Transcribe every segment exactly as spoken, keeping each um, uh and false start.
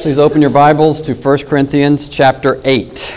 Please open your Bibles to First Corinthians chapter eight.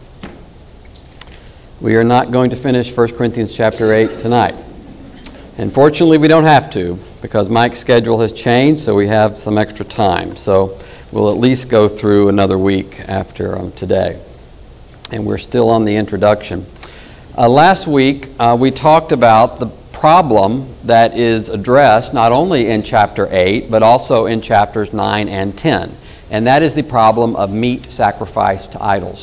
We are not going to finish First Corinthians chapter eight tonight. And fortunately, we don't have to, because Mike's schedule has changed, so we have some extra time. So we'll at least go through another week after um, today. And we're still on the introduction. Uh, last week, uh, we talked about the problem that is addressed not only in chapter eight, but also in chapters nine and ten. And that is the problem of meat sacrificed to idols.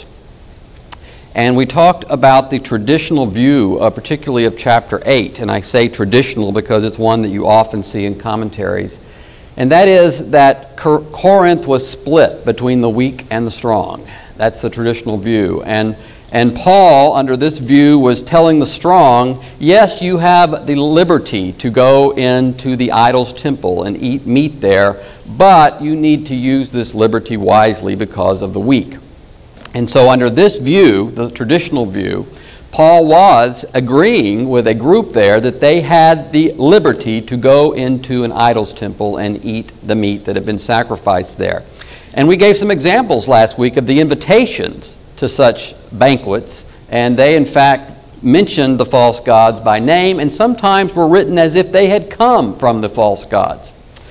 And we talked about the traditional view, uh, particularly of chapter eight. And I say traditional because it's one that you often see in commentaries. And that is that Cor- Corinth was split between the weak and the strong. That's the traditional view. And And Paul, under this view, was telling the strong, yes, you have the liberty to go into the idol's temple and eat meat there, but you need to use this liberty wisely because of the weak. And so under this view, the traditional view, Paul was agreeing with a group there that they had the liberty to go into an idol's temple and eat the meat that had been sacrificed there. And we gave some examples last week of the invitations to such banquets, and they in fact mentioned the false gods by name, and sometimes were written as if they had come from the false gods.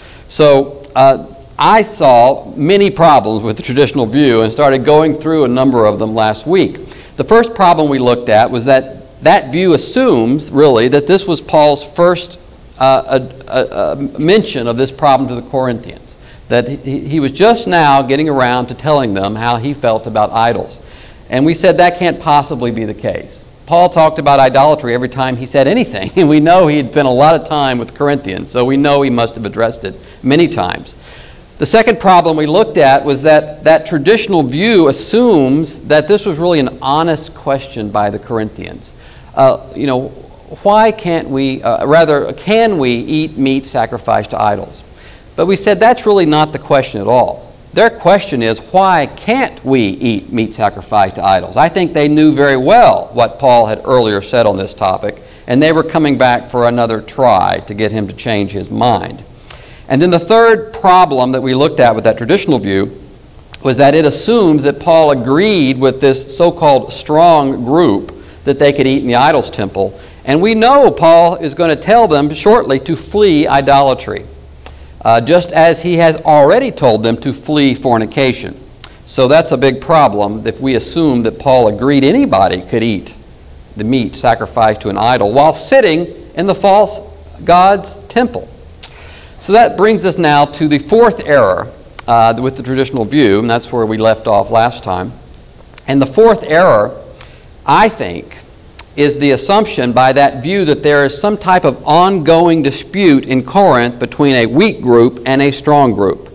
So uh, I saw many problems with the traditional view and started going through a number of them last week. The first problem we looked at was that that view assumes, really, that this was Paul's first uh, a, a, a mention of this problem to the Corinthians, that he, he was just now getting around to telling them how he felt about idols. And we said that can't possibly be the case. Paul talked about idolatry every time he said anything, and we know he had spent a lot of time with the Corinthians, so we know he must have addressed it many times. The second problem we looked at was that that traditional view assumes that this was really an honest question by the Corinthians. Uh, you know, why can't we, uh, rather, can we eat meat sacrificed to idols? But we said that's really not the question at all. Their question is, why can't we eat meat sacrificed to idols? I think they knew very well what Paul had earlier said on this topic, and they were coming back for another try to get him to change his mind. And then the third problem that we looked at with that traditional view was that it assumes that Paul agreed with this so-called strong group that they could eat in the idol's temple. And we know Paul is going to tell them shortly to flee idolatry. Uh, just as he has already told them to flee fornication. So that's a big problem if we assume that Paul agreed anybody could eat the meat sacrificed to an idol while sitting in the false god's temple. So that brings us now to the fourth error uh, with the traditional view, and that's where we left off last time. And the fourth error, I think, is the assumption by that view that there is some type of ongoing dispute in Corinth between a weak group and a strong group.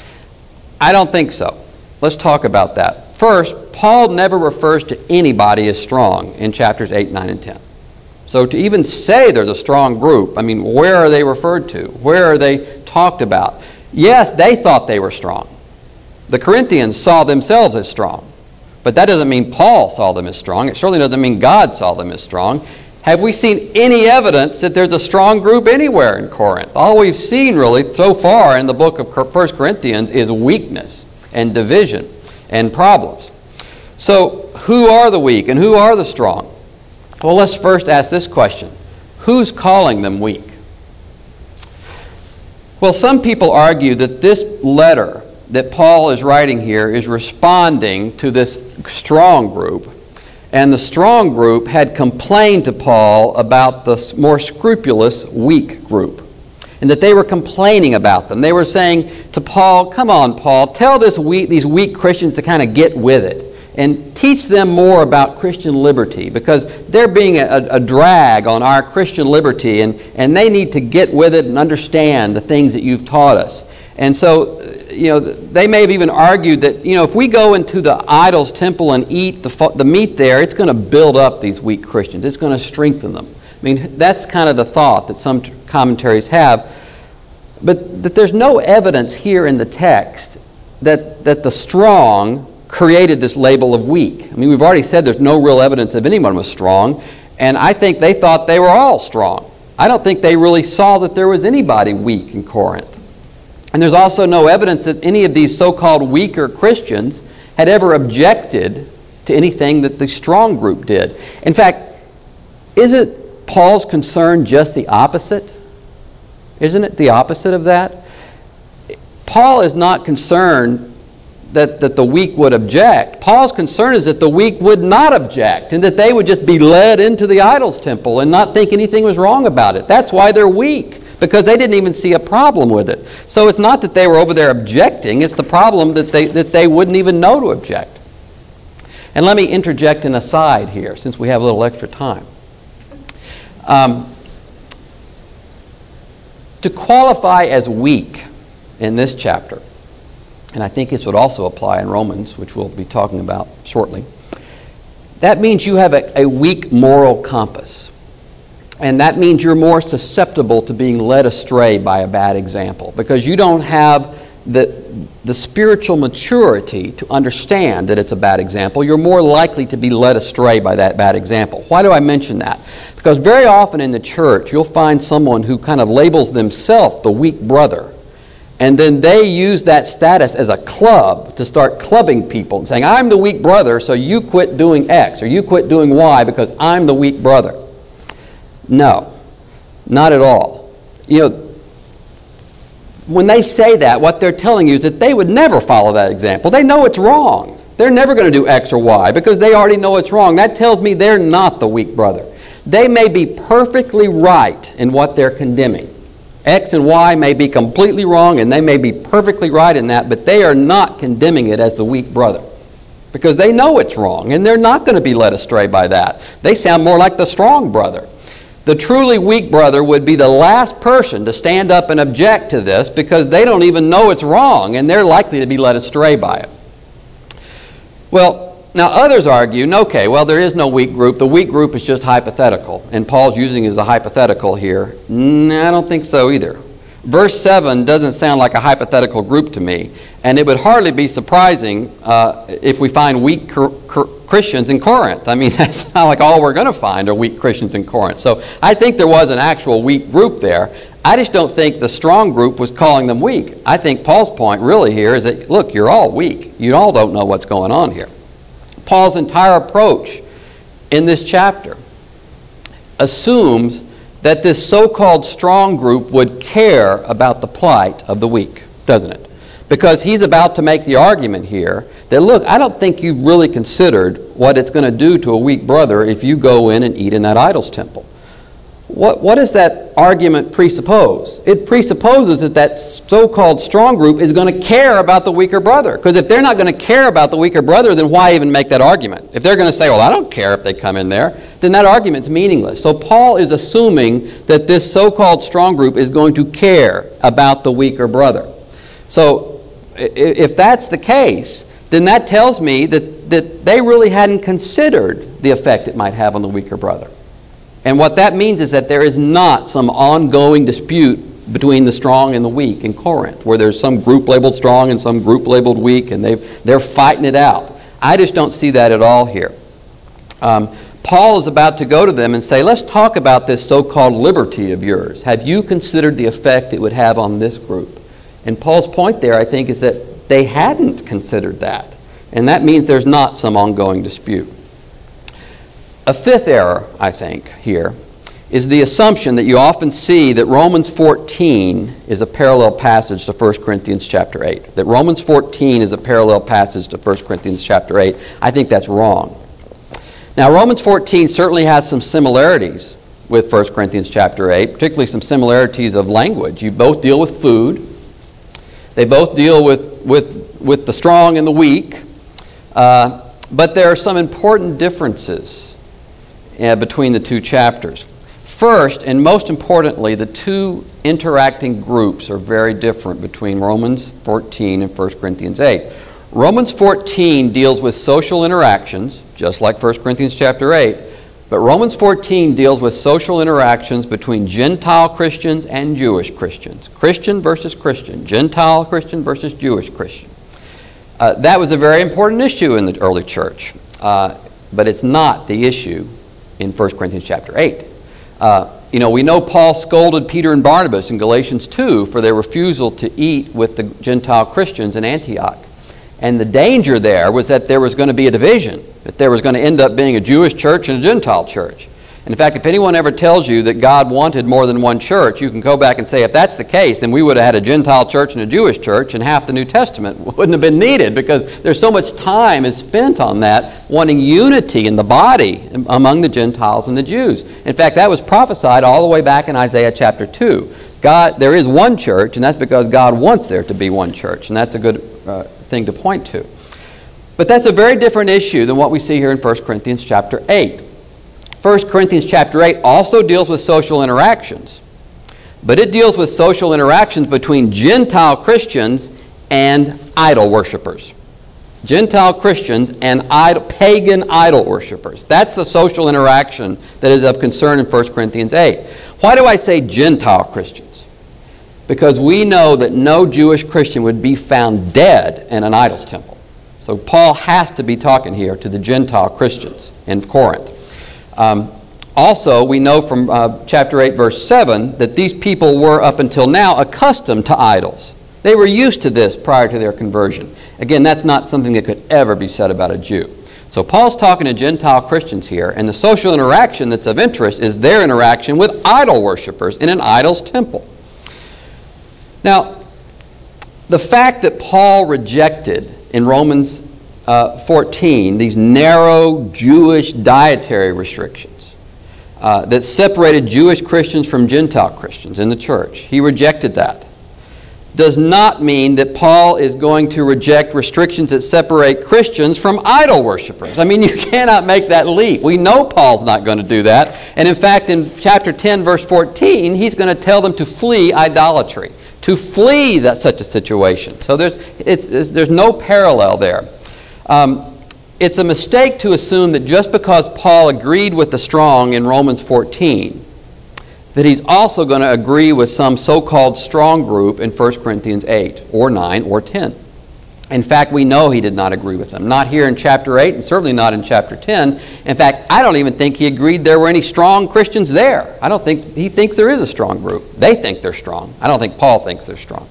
I don't think so. Let's talk about that. First, Paul never refers to anybody as strong in chapters eight, nine, and ten. So to even say there's a strong group, I mean, where are they referred to? Where are they talked about? Yes, they thought they were strong. The Corinthians saw themselves as strong. But that doesn't mean Paul saw them as strong. It certainly doesn't mean God saw them as strong. Have we seen any evidence that there's a strong group anywhere in Corinth? All we've seen really so far in the book of First Corinthians is weakness and division and problems. So who are the weak and who are the strong? Well, let's first ask this question. Who's calling them weak? Well, some people argue that this letter that Paul is writing here is responding to this strong group, and the strong group had complained to Paul about the more scrupulous weak group, and that they were complaining about them. They were saying to Paul, come on, Paul, tell this weak, these weak Christians to kind of get with it and teach them more about Christian liberty, because they're being a, a drag on our Christian liberty, and, and they need to get with it and understand the things that you've taught us. And so, you know, they may have even argued that, you know, if we go into the idol's temple and eat the the meat there, it's going to build up these weak Christians. It's going to strengthen them. I mean, that's kind of the thought that some commentaries have. But that there's no evidence here in the text that that the strong created this label of weak. I mean, we've already said there's no real evidence of anyone was strong, and I think they thought they were all strong. I don't think they really saw that there was anybody weak in Corinth. And there's also no evidence that any of these so-called weaker Christians had ever objected to anything that the strong group did. In fact, isn't Paul's concern just the opposite? Isn't it the opposite of that? Paul is not concerned that, that the weak would object. Paul's concern is that the weak would not object and that they would just be led into the idol's temple and not think anything was wrong about it. That's why they're weak, because they didn't even see a problem with it. So it's not that they were over there objecting, it's the problem that they, that they wouldn't even know to object. And let me interject an aside here, since we have a little extra time. Um, to qualify as weak in this chapter, and I think this would also apply in Romans, which we'll be talking about shortly, that means you have a, a weak moral compass. And that means you're more susceptible to being led astray by a bad example, because you don't have the, the spiritual maturity to understand that it's a bad example. You're more likely to be led astray by that bad example. Why do I mention that? Because very often in the church, you'll find someone who kind of labels themselves the weak brother. And then they use that status as a club to start clubbing people and saying, I'm the weak brother, so you quit doing X or you quit doing Y because I'm the weak brother. No, not at all. You know, when they say that, what they're telling you is that they would never follow that example. They know it's wrong. They're never going to do X or Y because they already know it's wrong. That tells me they're not the weak brother. They may be perfectly right in what they're condemning. X and Y may be completely wrong and they may be perfectly right in that, but they are not condemning it as the weak brother because they know it's wrong and they're not going to be led astray by that. They sound more like the strong brother. The truly weak brother would be the last person to stand up and object to this because they don't even know it's wrong and they're likely to be led astray by it. Well, now others argue, okay, well there is no weak group. The weak group is just hypothetical. And Paul's using it as a hypothetical here. No, I don't think so either. Verse seven doesn't sound like a hypothetical group to me. And it would hardly be surprising uh, if we find weak cr- cr- Christians in Corinth. I mean, that's not like all we're going to find are weak Christians in Corinth. So I think there was an actual weak group there. I just don't think the strong group was calling them weak. I think Paul's point really here is that, look, you're all weak. You all don't know what's going on here. Paul's entire approach in this chapter assumes that this so-called strong group would care about the plight of the weak, doesn't it? Because he's about to make the argument here that, look, I don't think you've really considered what it's going to do to a weak brother if you go in and eat in that idol's temple. What, what does that argument presuppose? It presupposes that that so-called strong group is going to care about the weaker brother. Because if they're not going to care about the weaker brother, then why even make that argument? If they're going to say, well, I don't care if they come in there, then that argument's meaningless. So Paul is assuming that this so-called strong group is going to care about the weaker brother. So if that's the case, then that tells me that, that they really hadn't considered the effect it might have on the weaker brother. And what that means is that there is not some ongoing dispute between the strong and the weak in Corinth, where there's some group labeled strong and some group labeled weak, and they've, they're fighting it out. I just don't see that at all here. Um, Paul is about to go to them and say, let's talk about this so-called liberty of yours. Have you considered the effect it would have on this group? And Paul's point there, I think, is that they hadn't considered that. And that means there's not some ongoing dispute. A fifth error, I think, here is the assumption that you often see that Romans fourteen is a parallel passage to First Corinthians chapter eight. That Romans fourteen is a parallel passage to First Corinthians chapter eight. I think that's wrong. Now, Romans fourteen certainly has some similarities with First Corinthians chapter eight, particularly some similarities of language. You both deal with food. They both deal with, with, with the strong and the weak. Uh, but there are some important differences Uh, between the two chapters. First, and most importantly, the two interacting groups are very different between Romans fourteen and First Corinthians eight. Romans fourteen deals with social interactions, just like First Corinthians chapter eight, but Romans fourteen deals with social interactions between Gentile Christians and Jewish Christians. Christian versus Christian. Gentile Christian versus Jewish Christian. Uh, that was a very important issue in the early church, uh, but it's not the issue in First Corinthians chapter eight. Uh, you know, we know Paul scolded Peter and Barnabas in Galatians two for their refusal to eat with the Gentile Christians in Antioch. And the danger there was that there was going to be a division, that there was going to end up being a Jewish church and a Gentile church. And in fact, if anyone ever tells you that God wanted more than one church, you can go back and say, if that's the case, then we would have had a Gentile church and a Jewish church, and half the New Testament wouldn't have been needed, because there's so much time is spent on that, wanting unity in the body among the Gentiles and the Jews. In fact, that was prophesied all the way back in Isaiah chapter two. God, there is one church, and that's because God wants there to be one church, and that's a good uh, thing to point to. But that's a very different issue than what we see here in First Corinthians chapter eight. First Corinthians chapter eight also deals with social interactions, but it deals with social interactions between Gentile Christians and idol worshipers. Gentile Christians and idol, pagan idol worshipers. That's the social interaction that is of concern in First Corinthians eight. Why do I say Gentile Christians? Because we know that no Jewish Christian would be found dead in an idol's temple. So Paul has to be talking here to the Gentile Christians in Corinth. Um, also, we know from uh, chapter eight, verse seven, that these people were, up until now, accustomed to idols. They were used to this prior to their conversion. Again, that's not something that could ever be said about a Jew. So Paul's talking to Gentile Christians here, and the social interaction that's of interest is their interaction with idol worshipers in an idol's temple. Now, the fact that Paul rejected in Romans Uh, fourteen, these narrow Jewish dietary restrictions uh, that separated Jewish Christians from Gentile Christians in the church. He rejected that. Does not mean that Paul is going to reject restrictions that separate Christians from idol worshipers. I mean, you cannot make that leap. We know Paul's not going to do that. And in fact, in chapter ten, verse fourteen, he's going to tell them to flee idolatry, to flee that such a situation. So there's, it's, it's, there's no parallel there. Um, it's a mistake to assume that just because Paul agreed with the strong in Romans fourteen, that he's also going to agree with some so-called strong group in First Corinthians eight or nine or ten. In fact, we know he did not agree with them. Not here in chapter eight, and certainly not in chapter ten. In fact, I don't even think he agreed there were any strong Christians there. I don't think he thinks there is a strong group. They think they're strong. I don't think Paul thinks they're strong.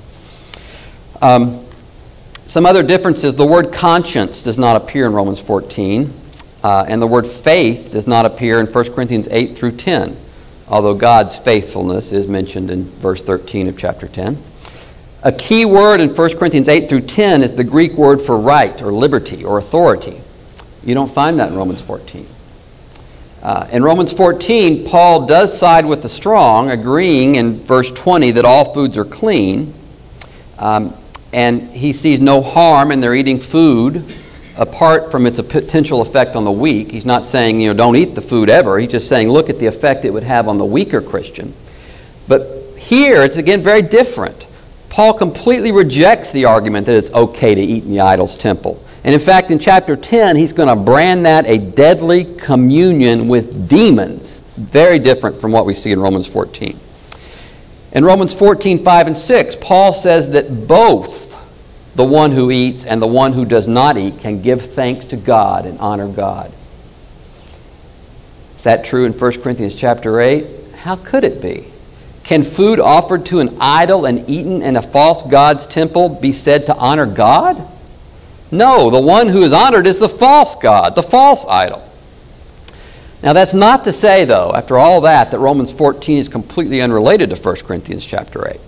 Um, Some other differences: the word conscience does not appear in Romans fourteen, uh, and the word faith does not appear in First Corinthians eight through ten, although God's faithfulness is mentioned in verse thirteen of chapter ten. A key word in First Corinthians eight through ten is the Greek word for right or liberty or authority. You don't find that in Romans fourteen. Uh, in Romans fourteen, Paul does side with the strong, agreeing in verse twenty that all foods are clean. Um, And he sees no harm in their eating food apart from its potential effect on the weak. He's not saying, you know, don't eat the food ever. He's just saying, look at the effect it would have on the weaker Christian. But here, it's again very different. Paul completely rejects the argument that it's okay to eat in the idol's temple. And in fact, in chapter ten, he's going to brand that a deadly communion with demons. Very different from what we see in Romans fourteen. In Romans fourteen, five and six, Paul says that both the one who eats and the one who does not eat can give thanks to God and honor God. Is that true in First Corinthians chapter eight? How could it be? Can food offered to an idol and eaten in a false god's temple be said to honor God? No, the one who is honored is the false god, the false idol. Now, that's not to say, though, after all that, that Romans fourteen is completely unrelated to First Corinthians chapter eight.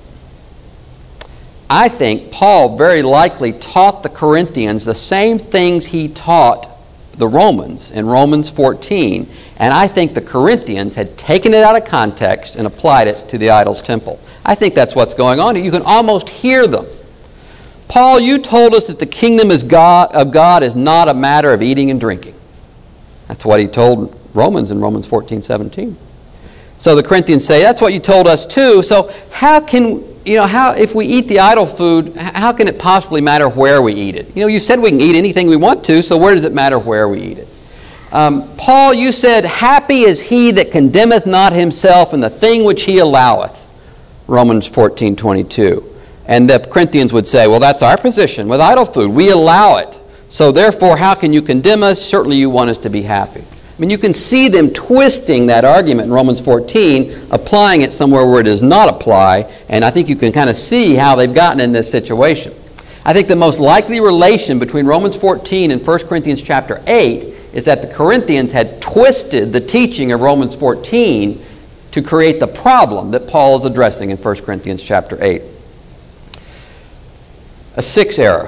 I think Paul very likely taught the Corinthians the same things he taught the Romans in Romans fourteen, and I think the Corinthians had taken it out of context and applied it to the idol's temple. I think that's what's going on. You can almost hear them. Paul, you told us that the kingdom is God, of God is not a matter of eating and drinking. That's what he told Romans in Romans fourteen, seventeen. So the Corinthians say, that's what you told us too. So how can, you know, how if we eat the idol food, how can it possibly matter where we eat it? You know, you said we can eat anything we want to, so where does it matter where we eat it? Um, Paul, you said, happy is he that condemneth not himself in the thing which he alloweth. Romans fourteen, twenty-two. And the Corinthians would say, well, that's our position with idol food. We allow it. So therefore, how can you condemn us? Certainly you want us to be happy. I mean, you can see them twisting that argument in Romans fourteen, applying it somewhere where it does not apply, and I think you can kind of see how they've gotten in this situation. I think the most likely relation between Romans fourteen and First Corinthians chapter eight is that the Corinthians had twisted the teaching of Romans fourteen to create the problem that Paul is addressing in First Corinthians chapter eight. A sixth error,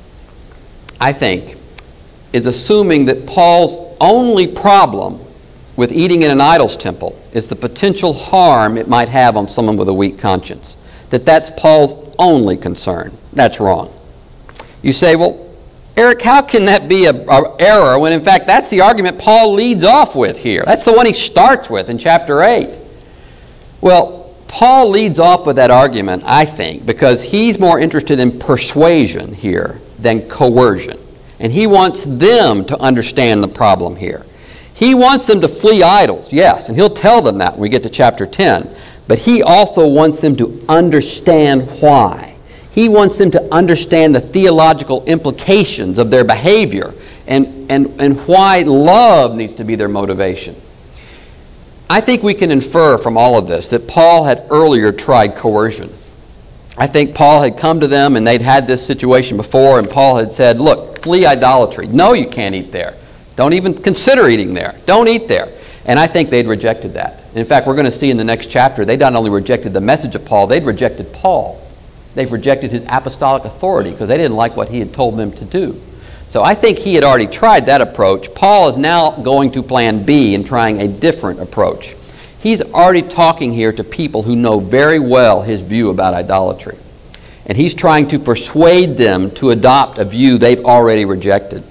I think, is assuming that Paul's only problem with eating in an idol's temple is the potential harm it might have on someone with a weak conscience. That that's Paul's only concern. That's wrong. You say, well, Eric, how can that be an error when in fact that's the argument Paul leads off with here? That's the one he starts with in chapter eight. Well, Paul leads off with that argument, I think, because he's more interested in persuasion here than coercion. And he wants them to understand the problem here. He wants them to flee idols, yes, and he'll tell them that when we get to chapter ten. But he also wants them to understand why. He wants them to understand the theological implications of their behavior and, and, and why love needs to be their motivation. I think we can infer from all of this that Paul had earlier tried coercion. I think Paul had come to them and they'd had this situation before, and Paul had said, look, flee idolatry. No, you can't eat there. Don't even consider eating there. Don't eat there. And I think they'd rejected that. In fact, we're going to see in the next chapter, they not only rejected the message of Paul, they'd rejected Paul. They've rejected his apostolic authority because they didn't like what he had told them to do. So I think he had already tried that approach. Paul is now going to plan B and trying a different approach. He's already talking here to people who know very well his view about idolatry. And he's trying to persuade them to adopt a view they've already rejected.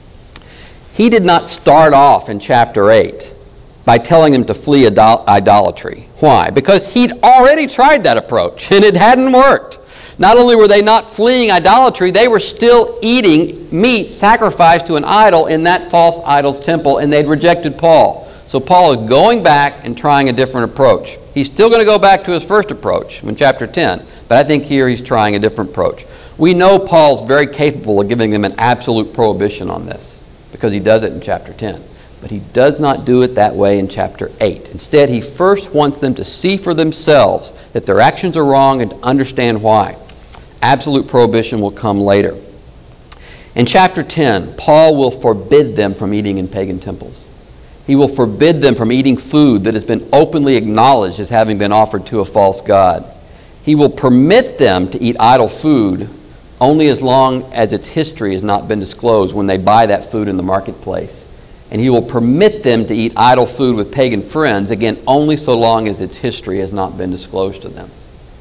He did not start off in chapter eight by telling them to flee idol- idolatry. Why? Because he'd already tried that approach and it hadn't worked. Not only were they not fleeing idolatry, they were still eating meat sacrificed to an idol in that false idol's temple, and they'd rejected Paul. So Paul is going back and trying a different approach. He's still going to go back to his first approach in chapter ten, but I think here he's trying a different approach. We know Paul's very capable of giving them an absolute prohibition on this because he does it in chapter ten. But he does not do it that way in chapter eight. Instead, he first wants them to see for themselves that their actions are wrong and to understand why. Absolute prohibition will come later. In chapter ten, Paul will forbid them from eating in pagan temples. He will forbid them from eating food that has been openly acknowledged as having been offered to a false god. He will permit them to eat idol food only as long as its history has not been disclosed when they buy that food in the marketplace. And he will permit them to eat idol food with pagan friends, again, only so long as its history has not been disclosed to them.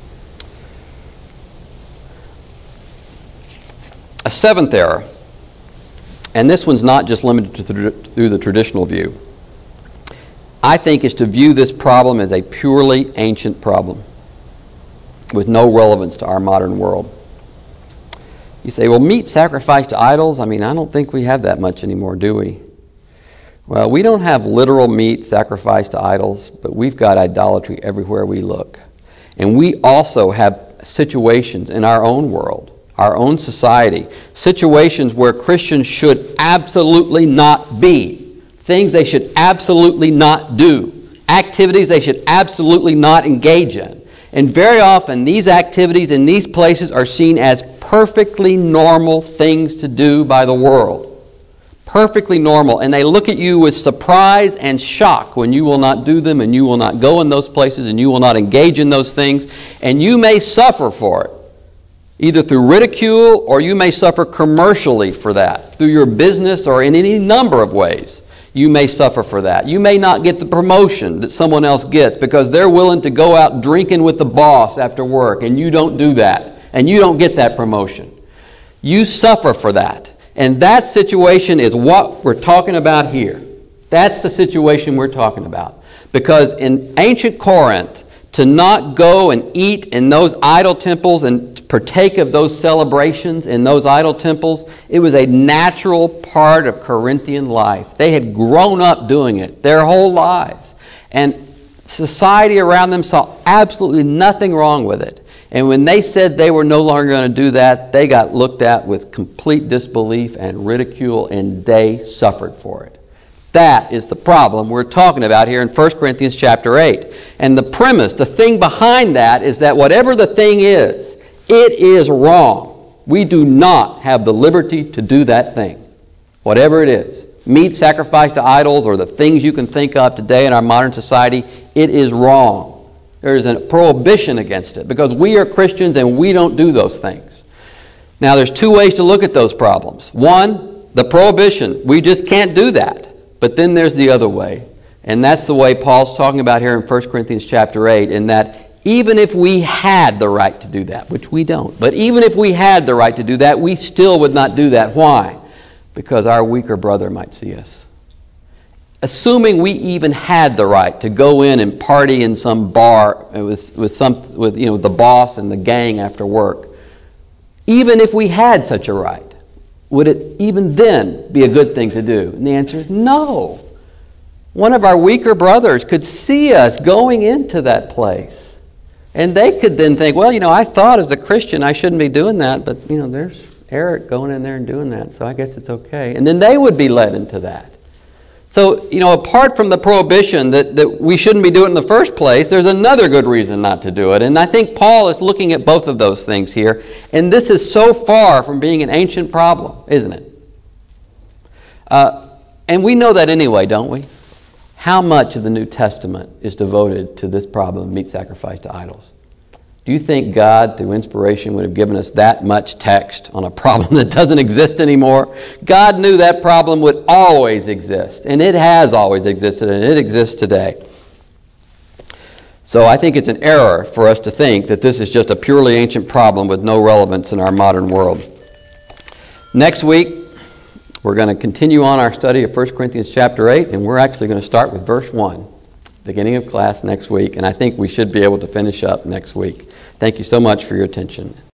A seventh error, and this one's not just limited to th- through the traditional view, I think is to view this problem as a purely ancient problem with no relevance to our modern world. You say, well, meat sacrificed to idols? I mean, I don't think we have that much anymore, do we? Well, we don't have literal meat sacrificed to idols, but we've got idolatry everywhere we look. And we also have situations in our own world, our own society, situations where Christians should absolutely not be, things they should absolutely not do, activities they should absolutely not engage in. And very often these activities in these places are seen as perfectly normal things to do by the world. Perfectly normal. And they look at you with surprise and shock when you will not do them and you will not go in those places and you will not engage in those things. And you may suffer for it, either through ridicule or you may suffer commercially for that, through your business or in any number of ways. You may suffer for that. You may not get the promotion that someone else gets because they're willing to go out drinking with the boss after work and you don't do that and you don't get that promotion. You suffer for that. And that situation is what we're talking about here. That's the situation we're talking about. Because in ancient Corinth, to not go and eat in those idol temples and partake of those celebrations in those idol temples, it was a natural part of Corinthian life. They had grown up doing it their whole lives. And society around them saw absolutely nothing wrong with it. And when they said they were no longer going to do that, they got looked at with complete disbelief and ridicule, and they suffered for it. That is the problem we're talking about here in First Corinthians chapter eight. And the premise, the thing behind that is that whatever the thing is, it is wrong. We do not have the liberty to do that thing, whatever it is. Meat sacrificed to idols or the things you can think of today in our modern society, it is wrong. There is a prohibition against it because we are Christians and we don't do those things. Now, there's two ways to look at those problems. One, the prohibition. We just can't do that. But then there's the other way. And that's the way Paul's talking about here in First Corinthians chapter eight, in that even if we had the right to do that, which we don't, but even if we had the right to do that, we still would not do that. Why? Because our weaker brother might see us. Assuming we even had the right to go in and party in some bar with, with, some, with you know, the boss and the gang after work, even if we had such a right, would it even then be a good thing to do? And the answer is no. One of our weaker brothers could see us going into that place. And they could then think, well, you know, I thought as a Christian I shouldn't be doing that, but, you know, there's Eric going in there and doing that, so I guess it's okay. And then they would be led into that. So, you know, apart from the prohibition that, that we shouldn't be doing it in the first place, there's another good reason not to do it. And I think Paul is looking at both of those things here. And this is so far from being an ancient problem, isn't it? Uh, and we know that anyway, don't we? How much of the New Testament is devoted to this problem of meat sacrifice to idols? Do you think God, through inspiration, would have given us that much text on a problem that doesn't exist anymore? God knew that problem would always exist, and it has always existed, and it exists today. So I think it's an error for us to think that this is just a purely ancient problem with no relevance in our modern world. Next week, we're going to continue on our study of First Corinthians chapter eight, and we're actually going to start with verse one. Beginning of class next week, and I think we should be able to finish up next week. Thank you so much for your attention.